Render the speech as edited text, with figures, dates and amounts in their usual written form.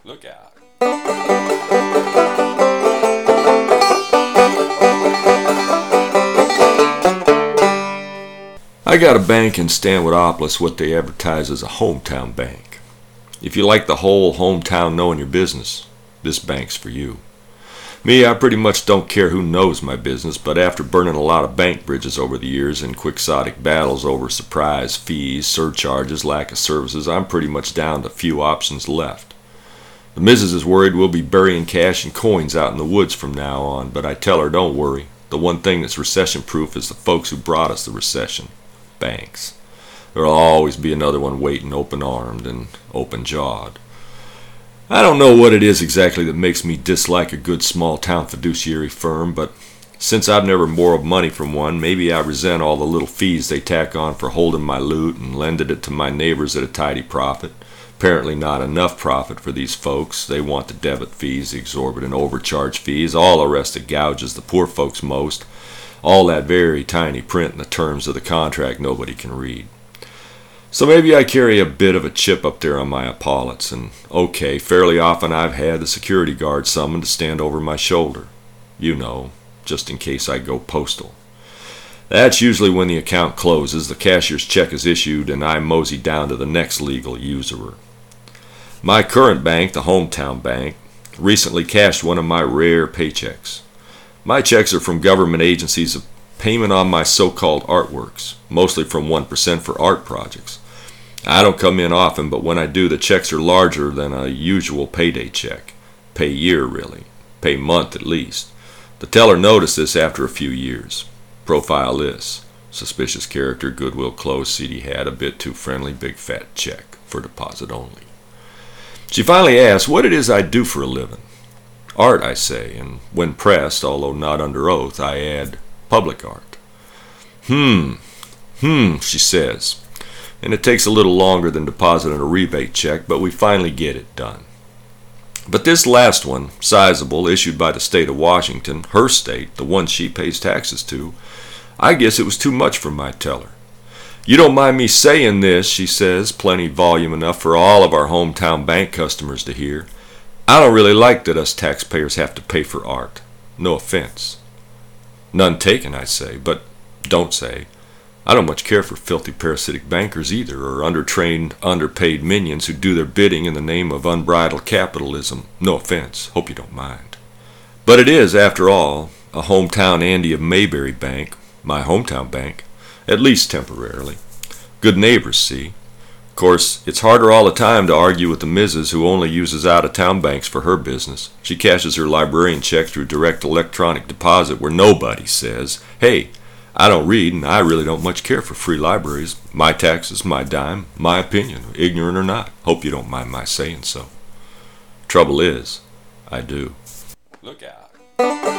Look out. I got a bank in Stanwodopolis what they advertise as a hometown bank. If you like the whole hometown knowing your business, this bank's for you. Me, I pretty much don't care who knows my business, but after burning a lot of bank bridges over the years in quixotic battles over surprise fees, surcharges, lack of services, I'm pretty much down to few options left. The missus is worried we'll be burying cash and coins out in the woods from now on, but I tell her don't worry. The one thing that's recession-proof is the folks who brought us the recession. Banks. There'll always be another one waiting open-armed and open-jawed. I don't know what it is exactly that makes me dislike a good small-town fiduciary firm, but since I've never borrowed money from one, maybe I resent all the little fees they tack on for holding my loot and lending it to my neighbors at a tidy profit. Apparently not enough profit for these folks. They want the debit fees, the exorbitant overcharge fees, all the rest that gouges the poor folks most. All that very tiny print in the terms of the contract nobody can read. So maybe I carry a bit of a chip up there on my epaulets, and okay, fairly often I've had the security guard summoned to stand over my shoulder. You know, just in case I go postal. That's usually when the account closes, the cashier's check is issued, and I mosey down to the next legal usurer. My current bank, the hometown bank, recently cashed one of my rare paychecks. My checks are from government agencies of payment on my so-called artworks, mostly from 1% for art projects. I don't come in often, but when I do, the checks are larger than a usual payday check. Pay year, really. Pay month, at least. The teller noticed this after a few years. Profile this. Suspicious character, Goodwill closed, seedy hat, a bit too friendly, big fat check, for deposit only. She finally asked what it is I do for a living. Art, I say, and when pressed, although not under oath, I add public art. She says, and it takes a little longer than depositing a rebate check, but we finally get it done. But this last one, sizable, issued by the state of Washington, her state, the one she pays taxes to, I guess it was too much for my teller. You don't mind me saying this, she says, plenty volume enough for all of our hometown bank customers to hear. I don't really like that us taxpayers have to pay for art. No offense. None taken, I say, but don't say. I don't much care for filthy parasitic bankers either, or undertrained, underpaid minions who do their bidding in the name of unbridled capitalism. No offense. Hope you don't mind. But it is, after all, a hometown Andy of Mayberry bank, my hometown bank, at least temporarily. Good neighbors, see. Of course, it's harder all the time to argue with the missus who only uses out-of-town banks for her business. She cashes her librarian check through direct electronic deposit where nobody says, hey, I don't read and I really don't much care for free libraries. My taxes, my dime, my opinion, ignorant or not. Hope you don't mind my saying so. Trouble is, I do. Look out.